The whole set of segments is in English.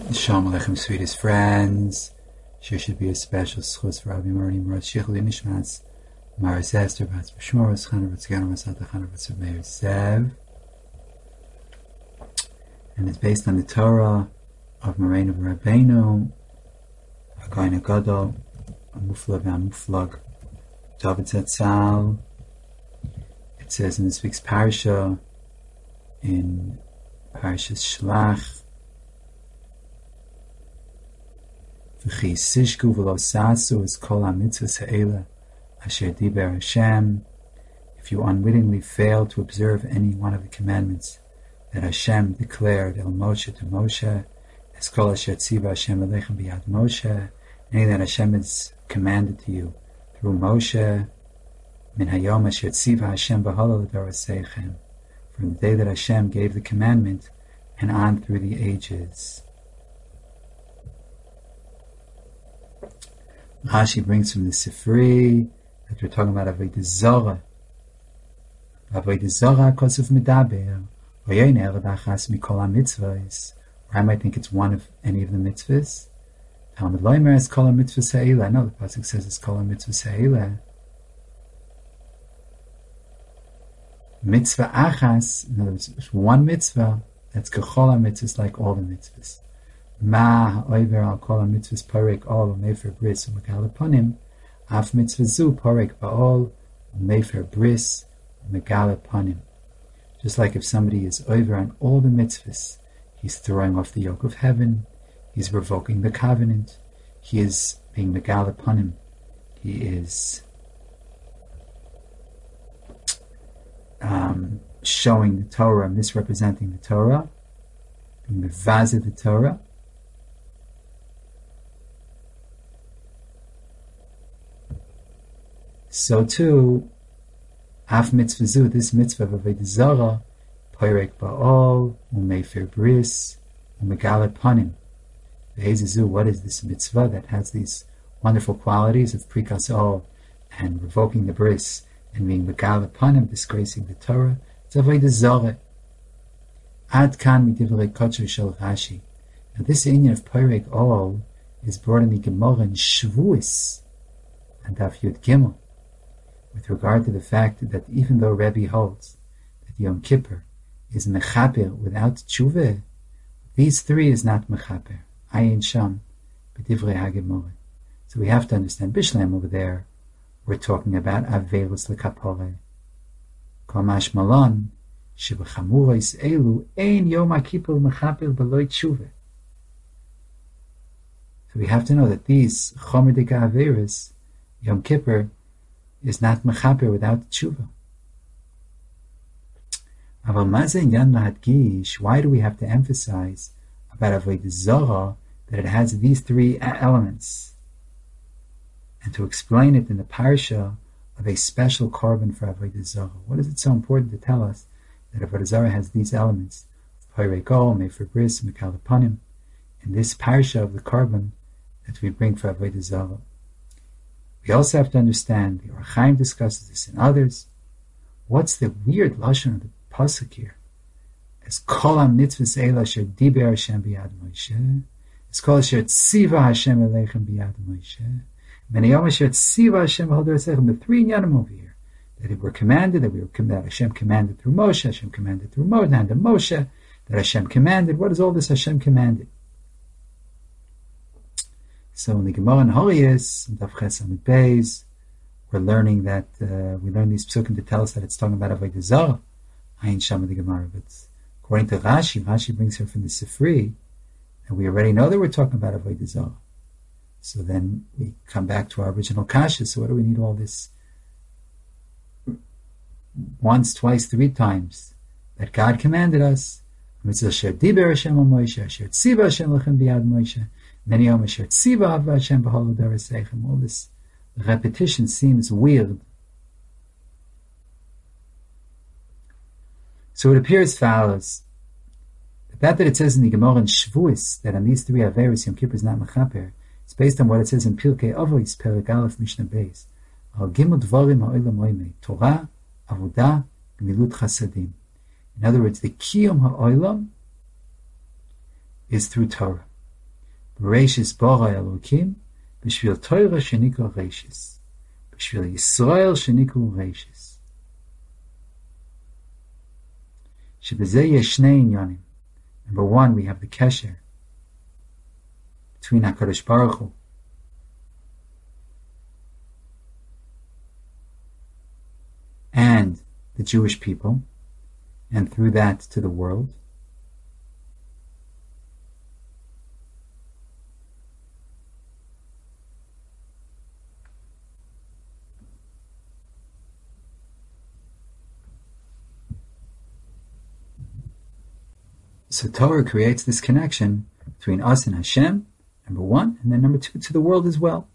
Shalom Aleichem, sweetest friends. Sure should be a special schus for Rabbi Marni Marat Shichli Nishmas Maris Esther Bats B'Shmoros Chana B'Tzgana Masata Chana B'Tzav Meir Zev, and it's based on the Torah of Moreno Rabbeinu, Hakayin Gadol, Amuflag Amuflag, David Zatzal. It says in this week's parsha, in Parshas Shlach, V'chi sishku v'lo sasu is kol ha-mitzvahs ha'ela asher diber Hashem. If you unwittingly fail to observe any one of the commandments that Hashem declared El Moshe to Moshe, es kol asher tziva Hashem aleichem biyad Moshe, any that Hashem has commanded to you through Moshe, min hayom asher tziva Hashem b'halal l'doraseichem, from the day that Hashem gave the commandment and on through the ages. Rashi brings from the Sifri that we're talking about Avodah Zarah. Avodah Zarah kosuf medaber, v'yoiner b'achas mikol ha-mitzvahs, or I might think it's one of any of the mitzvahs. Talmud Loimer is kol ha-mitzvahs ha'ela. No, the pasuk says it's kol ha-mitzvahs ha'ela. Mitzvah achas, in other words, it's one mitzvah that's kechol ha-mitzvahs, like all the mitzvahs. Ma ha'oiver al kol ha-mitzvahs porek ol u'mefer bris u'megal eponim, af mitzvah zu porek ba'ol u'mefer bris u'megal eponim. Just like if somebody is over on all the mitzvahs, he's throwing off the yoke of heaven, he's revoking the covenant, he is being megal eponim, he is showing the Torah, misrepresenting the Torah, being the vaz of the Torah. So too, af mitzvah zu, this mitzvah of Avodah Zarah, poirek ba'ol, u'mefer bris, u'megal eponim. Ve'ezizu, what is this mitzvah that has these wonderful qualities of prikas ol and revoking the bris and being megal eponim, disgracing the Torah? It's Avodah Zarah. Ad kan midivrei kotcher shel Rashi. Now this inyan of poirek ol is brought in the Gemara in Shavuos and Daf Yud Gimel, with regard to the fact that even though Rebbe holds that Yom Kippur is mechaper without tshuva, these three is not mechaper. Ayin sham b'divrei haGemara. So we have to understand Bishlam over there. We're talking about avelus lekapore. Kamash malon shebchamuros elu ein Yom Kippur mechaper b'loy tshuva. So we have to know that these chomer dika averis, Yom Kippur, is not mechaper without tshuva. Aval mazen yan lahadgish, why do we have to emphasize about Avodah Zarah that it has these three elements, and to explain it in the parsha of a special korban for Avodah Zarah? What is it so important to tell us that Avodah Zarah has these elements, poirek ol, mefer bris, megal eponim, in this parsha of the korban that we bring for Avodah Zarah? We also have to understand, the Or HaChaim discusses this and others, what's the weird lashon of the pasuk here? Es kol ha-mitzvahs eila asher diber Hashem biyad Moshe, es kol asher tziva Hashem aleichem biyad Moshe, menayom asher tziva Hashem b'chol doraseichem. The three inyanim over here, that we were commanded, that Hashem commanded through Moshe, Hashem commanded through Moshe, that Hashem commanded. What is all this Hashem commanded? So in the Gemara in Horiyos, in Daf Ches Amud Beis, we're learning that, we learn these psukim to tell us that it's talking about Avodah Zarah, Ayin Sham of the Gemara. But according to Rashi brings her from the Sifri, and we already know that we're talking about Avodah Zarah. So then we come back to our original kasha. So what do we need all this? Once, twice, three times that God commanded us. Mitzvah asher diber Hashem al Moshe, asher tziva Hashem lechem biyad Moshe, many Yom asher tziva av Hashem b'chol doraseichem. All this repetition seems weird. So it appears follows that it says in the Gemara in Shavuos that on these three averos Yom Kippur is not mechaper. It's based on what it says in Pirkei Avos, Perek Aleph, Mishnah Beis. Al gimel dvarim ha'olam oimei, Torah, Avodah, Gemilut Chasadim. In other words, the Kiyum ha'olam is through Torah. Bereishis bara Elokim, b'shvil Torah shenikol Reishis, b'shvil Yisrael shenikol Reishis. Shebezeh yeshnei inyanim. Number one, we have the kesher between HaKadosh Baruch Hu and the Jewish people, and through that to the world. So Torah creates this connection between us and Hashem, number one, and then number two, to the world as well.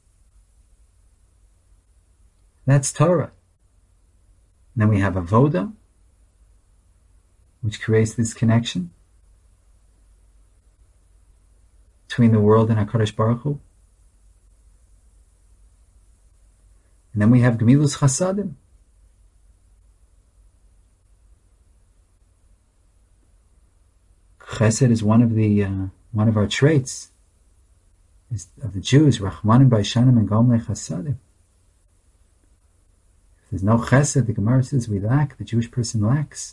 That's Torah. And then we have Avoda, which creates this connection between the world and HaKadosh Baruch Hu. And then we have Gemilus Chasadim. Chesed is one of our traits of the Jews. Rachmanim Baishanim and Gomlei Chasadim. If there's no Chesed, the Gemara says we lack. The Jewish person lacks.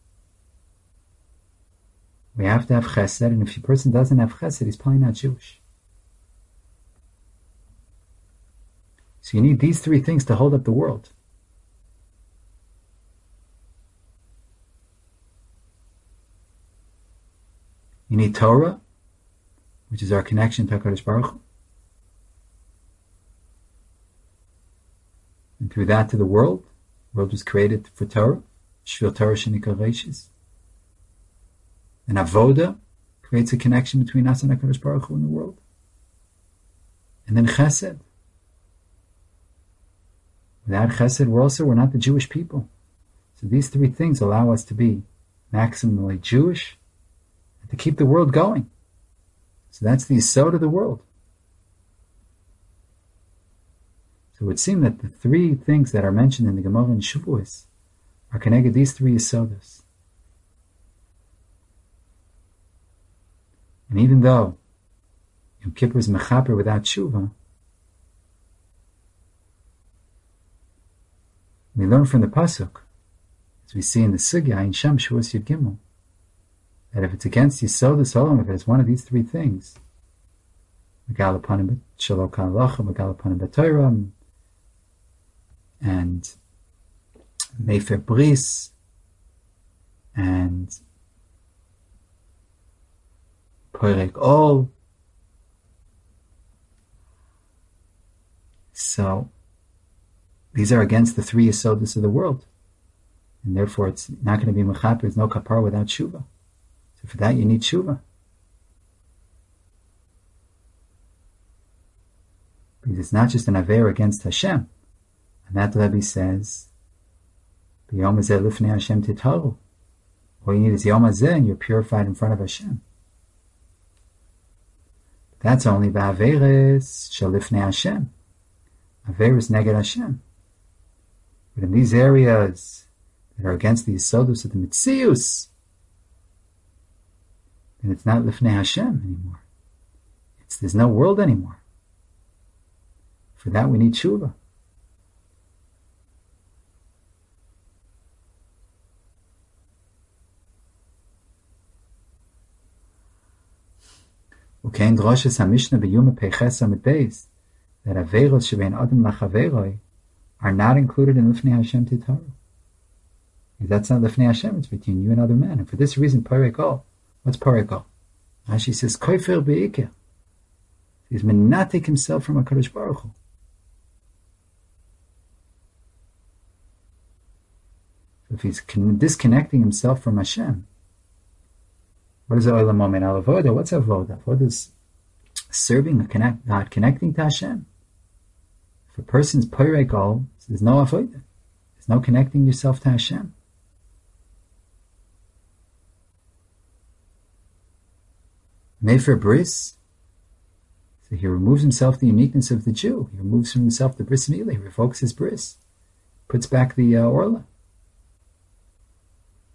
We have to have Chesed, and if a person doesn't have Chesed, he's probably not Jewish. So you need these three things to hold up the world. You need Torah, which is our connection to HaKadosh Baruch Hu. And through that to the world. The world was created for Torah. Shvil Torah shenikol Reishis. And Avoda creates a connection between us and HaKadosh Baruch Hu in the world. And then Chesed. Without Chesed, we're not the Jewish people. So these three things allow us to be maximally Jewish, to keep the world going. So that's the Yisod of the world. So it would seem that the three things that are mentioned in the Gemara and Shavuos are connected these three Yisodos. And even though Yom Kippur is mechaper without tshuva, we learn from the pasuk, as we see in the Sugya in Sham Shavuos Yud Gimel, that if it's against Yisodus Olam, if it's one of these three things, Megal Panim Shalom Kalacha, Megal Panim B'Torah, and Mefer Bris, and Poirek Ol. So these are against the three Yisodus of the world, and therefore it's not going to be mechaper. There's no kapar without tshuva. So for that you need tshuva. Because it's not just an aver against Hashem. And that Rebbe says, B'yom hazeh lifnei Hashem titaru. All you need is Yom hazeh and you're purified in front of Hashem. That's only ba'averes shel lifnei Hashem. Averes neged Hashem. But in these areas that are against the Yisodus of the Mitzius, then it's not Lifnei Hashem anymore. There's no world anymore. For that we need tshuva. Ukein droshes HaMishnah b'yuma peiches amid beis, that averos shebein adam lachaveroi are not included in Lifnei Hashem Titaru. That's not Lifnei Hashem, it's between you and other men. And for this reason, Parek Ol. What's Parek Ol? Rashi says, Koifer be'ikeh. He's menatik himself from HaKadosh Baruch Hu. So if he's disconnecting himself from Hashem, what is the Olam Omen al Avoda? What's Avoda? Avoda is serving God, connecting to Hashem. If a person's Parek Ol, there's no Avoda. There's no connecting yourself to Hashem. Mefer Bris, so he removes himself the uniqueness of the Jew. He removes from himself the Bris Milah. He revokes his Bris. Puts back the Orla.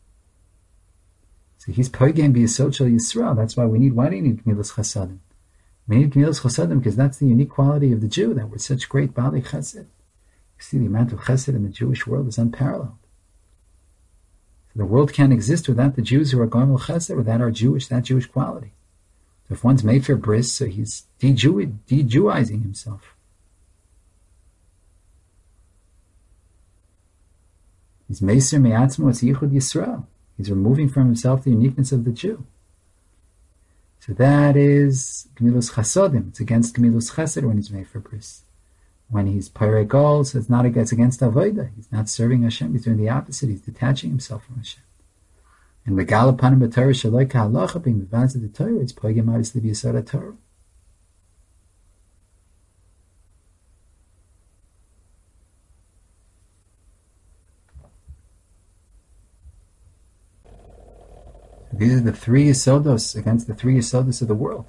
So he's Poigem B'Yisod Shel Yisrael. That's why we need, why do you need Gemilas Chasadim? We need Gemilas Chasadim because that's the unique quality of the Jew, that we're such great Bali Chesed. You see, the amount of Chesed in the Jewish world is unparalleled. So the world can't exist without the Jews who are Goimel Chesed, without that Jewish quality. So if one's made for bris, so he's de-Jewizing himself. He's Meser Me'atzmo, it's Yichud Yisrael. He's removing from himself the uniqueness of the Jew. So that is Gemilus Chasodim. It's against Gemilus Chesed when he's made for bris. When he's Pirei Gol, so it's against Avodah. He's not serving Hashem. He's doing the opposite. He's detaching himself from Hashem. And Megal Panim B'Torah Shaloi Ka'Halacha, being Mevaz of the Torah, it's Poigim Aris L'B'Yisod HaTorah. These are the three Yisodos against the three Yisodos of the world.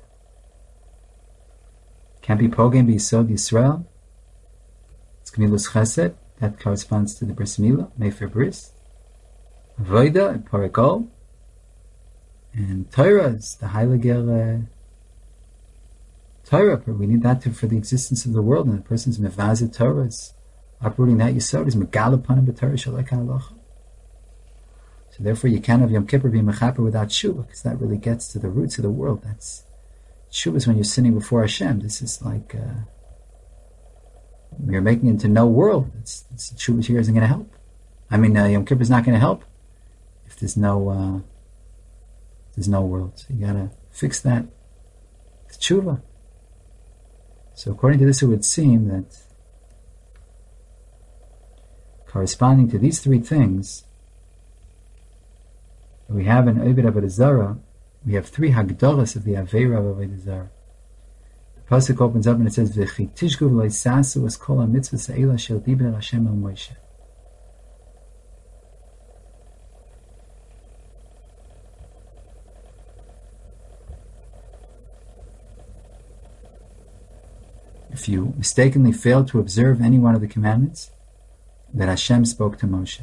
Can't be Pogim B'Yisod Yisrael. It's Gemilus Chesed. That corresponds to the Bris Milah, Mefer Bris. Avodah and Paragol. And Torah is the Heilige Torah. We need that for the existence of the world. And the person's Mevazet Torah is uprooting that Yisod. Is Megal Panim B'Torah Shaloi Ka'Halacha. So therefore you can't have Yom Kippur be Mechaper without Tshuva, because that really gets to the roots of the world. That's Tshuva is when you're sinning before Hashem. This is like you're making it into no world. Tshuva here isn't going to help. I mean, Yom Kippur is not going to help if there's no world. So you got to fix that with Tshuva. So according to this, it would seem that corresponding to these three things, we have in Oved Avodah Zarah, we have three Hagdoras of the Aveira of Avodah Zarah. The pasuk opens up and it says, "V'chi tishku v'lo yisasu es kol ha-mitzvah se'ela shel diber Hashem el Moshe." If you mistakenly fail to observe any one of the commandments that Hashem spoke to Moshe.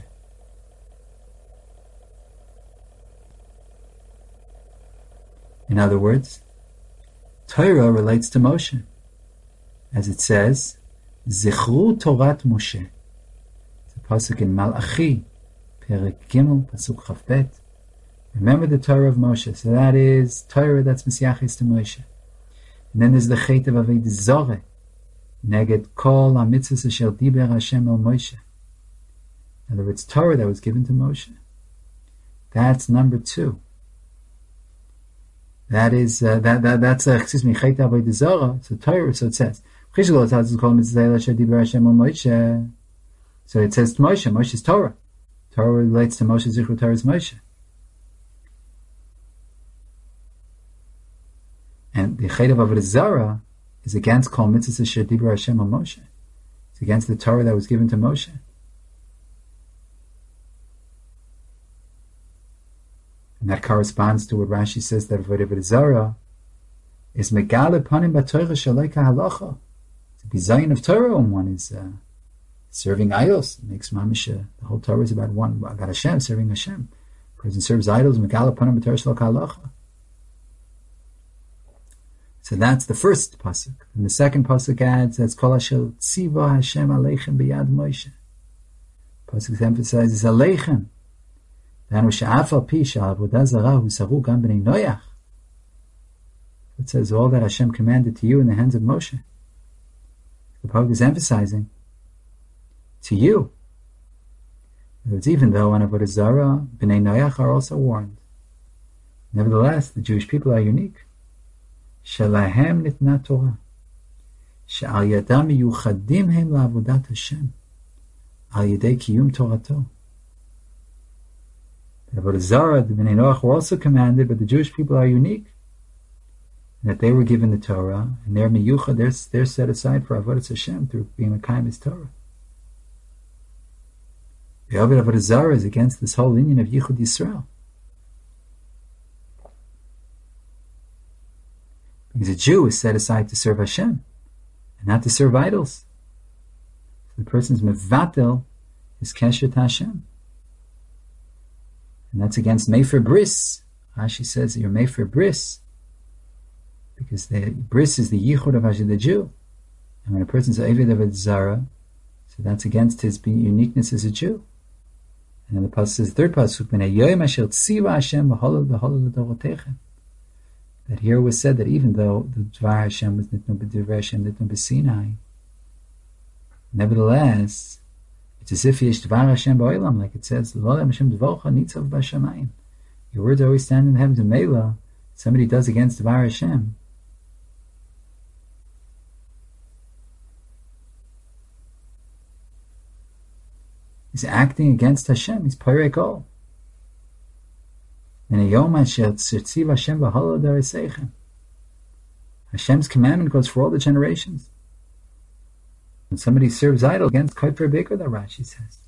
In other words, Torah relates to Moshe. As it says, Zichru Torat Moshe. It's a pasuk in Malachi, Perek Gimel, pasuk Chavbet. Remember the Torah of Moshe. So that is Torah that's Mesiachis to Moshe. And then there's the Chet of Avodah Zarah, Neged Kol HaMitzvos Asher Diber Hashem El Moshe. In other words, Torah that was given to Moshe. That's number 2. That is that's excuse me, Chet Avodah Zarah. So Torah. So it says, so it says to Moshe. Moshe's Torah. Torah relates to Moshe. Zichru Torah is Moshe. And the Chet of Avodah Zarah is against Kol Mitzvos Asher Dibra Hashem al Moshe. It's against the Torah that was given to Moshe. And that corresponds to what Rashi says that Avodah Zarah is Megale Panim B'Torah Shaloi Ka'Halacha. It's a bizayin of Torah, and one is serving idols. It makes mamish. The whole Torah is about Hashem, serving Hashem. A person serves idols, Megale Panim B'Torah Shaloi Ka'Halacha. So that's the first pasuk. And the second pasuk adds, that's Kol Asher Tziva Hashem Aleichem B'Yad Moshe. Pasuk emphasizes Aleichem. It says all that Hashem commanded to you in the hands of Moshe. The pasuk is emphasizing to you. It's even though on Avodah Zarah, Bnei Noach are also warned. Nevertheless, the Jewish people are unique. Shalahem nitna Torah. She'al yadam yuchadim hem la'avodat Hashem. Al yedei kiyum Torato. The Avodah Zarah, the Bnei Noach were also commanded, but the Jewish people are unique. And that they were given the Torah, and their miyucha, they're set aside for Avodah Hashem through being Mekayim His Torah. The Avodah Zarah is against this whole union of Yichud Yisrael. Because a Jew is set aside to serve Hashem, and not to serve idols. So the person's mevatel is kesher to Hashem. And that's against Mefer Bris. Rashi says that you're Mefer Bris because the bris is the yichud of Hashem, the Jew. And when a person's Eved of a Zara, so that's against his uniqueness as a Jew. And then the pasuk says, third pasuk, that here was said that even though the Dvar Hashem was nitnu b'divrei Hashem, nitnu b'Sinai, nevertheless, it's as if yesh Dvar Hashem ba'olam, like it says, Lo Hashem dvorcha nitzav b'shamayim. Your words always stand in the heavens, and Mela, somebody does against Dvar Hashem, he's acting against Hashem, he's Poirek all. Hashem's commandment goes for all the generations. When somebody serves idol against Kaifer Baker, that Rashi says.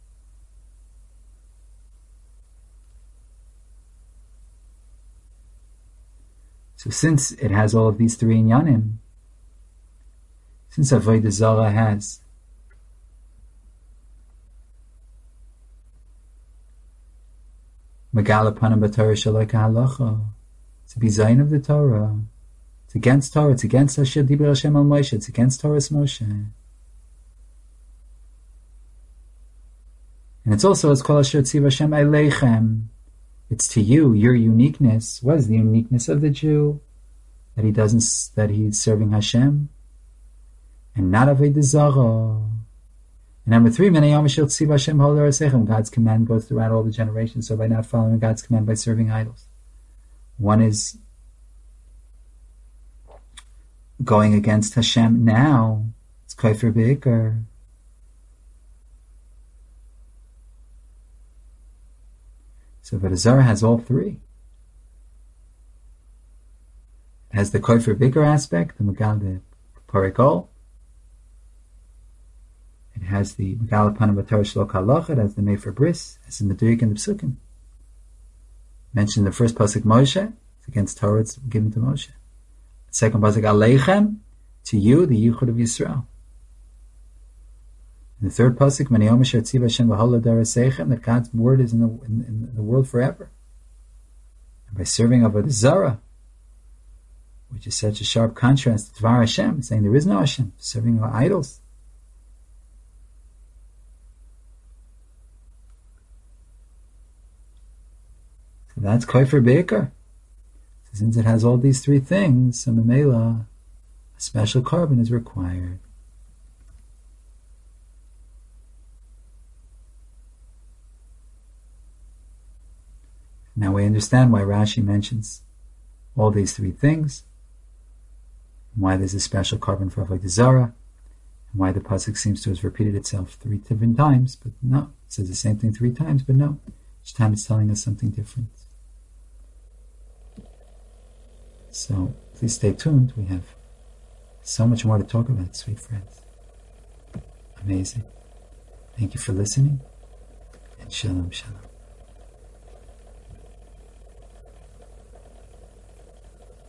So since it has all of these three inyanim, since Avodah Zarah has Megala Panam B'Torah Shalai Halacha, to be Zayin of the Torah, it's against Torah, it's against Asher Dibur Hashem al Moshe, it's against Torah's Moshe. And it's also as Kol Asher Tziv Hashem Elechem, it's to you, your uniqueness. What is the uniqueness of the Jew? That he's serving Hashem, and not Avodah Zarah. And number three, God's command goes throughout all the generations, so by not following God's command, by serving idols. One is going against Hashem now, it's Kaifer Be'ikar. So Avodah Zarah has all three. It has the Kaifer Be'ikar aspect, the Megal, the Parikol. It has the Megala Panam B'Torah Shalok Halacha, it has the Mefer Bris, it has the Medurik and the Psukim. Mentioned in the first pasuk Moshe, it's against Torah, it's given to Moshe. The second pasuk Aleichem, to you, the Yichud of Yisrael. And the third pasuk, Maniyom Asher Tziv Hashem V'Hol L'Dareseichem, that God's word is in the world forever. And by serving Avodah Zarah, which is such a sharp contrast to Dvar Hashem, saying there is no Hashem, serving our idols. That's Kaifer Be'ikar. Since it has all these three things, so Memela, a special carbon is required. Now we understand why Rashi mentions all these three things, and why there's a special carbon for Avodah Zarah, and why the pasuk seems to have repeated itself 3 different times, but no, it says the same thing 3 times, but no, each time it's telling us something different. So please stay tuned. We have so much more to talk about, sweet friends. Amazing. Thank you for listening, and shalom, shalom.